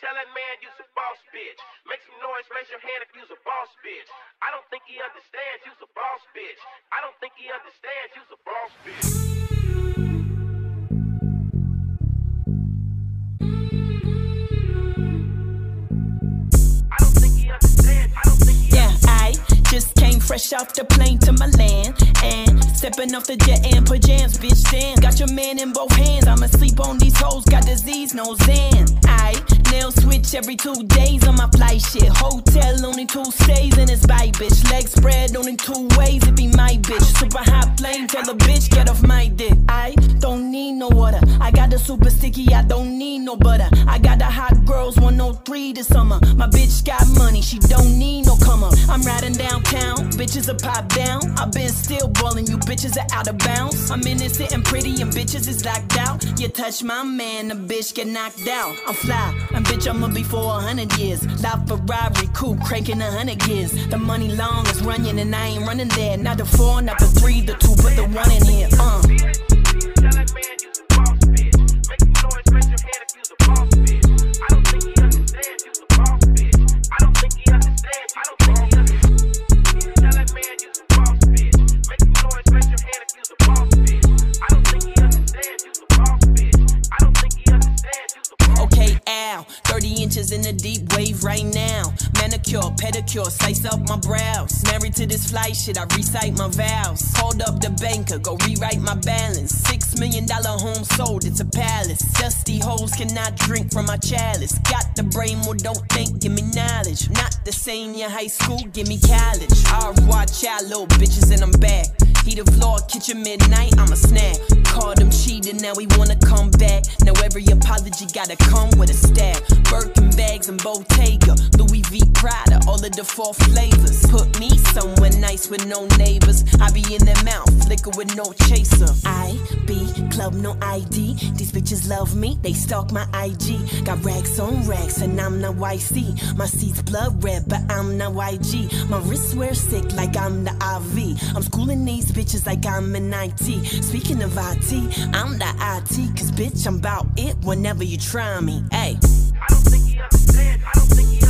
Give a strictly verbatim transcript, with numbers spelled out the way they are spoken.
Tell that man you's a boss bitch. Make some noise, raise your hand if you's a boss bitch. I don't think he understands you's a boss bitch. I don't think he understands you's a boss bitch. I don't think he understands. I don't think he Yeah, I just came fresh off the plane to my land and stepping off the jet and pajams, bitch. Damn, got your man in both hands. I'ma sleep on these hoes, got disease, no Zan. I nail switch every two days on my flight shit. Hotel only two stays in his bite, bitch. Legs spread only two ways, it be my bitch. Super hot plane, tell a bitch get off my dick. I don't need no water. I got the super sticky, I don't need no butter. I got the hot girls one oh three this summer. My bitch got money, she don't need no come up. I'm riding downtown, bitches a pop down. I've been still ballin', you bitches are out of bounds. I'm innocent and pretty and bitches is locked out. You touch my man, the bitch get knocked out. I'm fly, and bitch I'ma be for a hundred years. La Ferrari coupe cranking a hundred gears. The money long is running and I ain't running there. Not the four, not the three, the two, but the one in here. Uh. Tell that man you's a boss bitch. Make some noise, raise your hand if you's a boss bitch. I don't think he understands you's a boss bitch. I don't think he understands. I don't think he understands. Tell that man you's a boss bitch. Make some noise, raise your hand if you's a boss bitch. I don't think he understands you's a boss bitch. I don't think he understands you's a boss bitch. Okay, ow, thirty inches in the deep wave right now. Manicure, pedicure, slice up my brows. Married to this fly shit, I recite my vows. Called up the banker, go rewrite my balance. Six million dollar home sold, it's a palace. Dusty hoes cannot drink from my chalice. Got the brain, well don't think, give me knowledge. Not the senior high school, give me college. Au revoir, child, little bitches, and I'm back. Heat the floor, kitchen midnight, I'm a snack. Called him cheating, now he wanna come back. Now every apology gotta come with a stab. Birkin bags and Bottega, Louis V Prada, all of the four flavors. Put me somewhere nice with no neighbors. I be in their mouth, liquor with no chaser. I be club, no I D. These bitches love me, they stalk my I G. Got racks on racks and I'm not Y C. My seat's blood red, but I'm not Y G. My wrist wear sick like I'm the I V. I'm schooling these bitches like I'm in I T. Speaking of I T, I'm the I T. Cause bitch, I'm about it whenever you try me. Ayy. I don't think he understands. I don't think he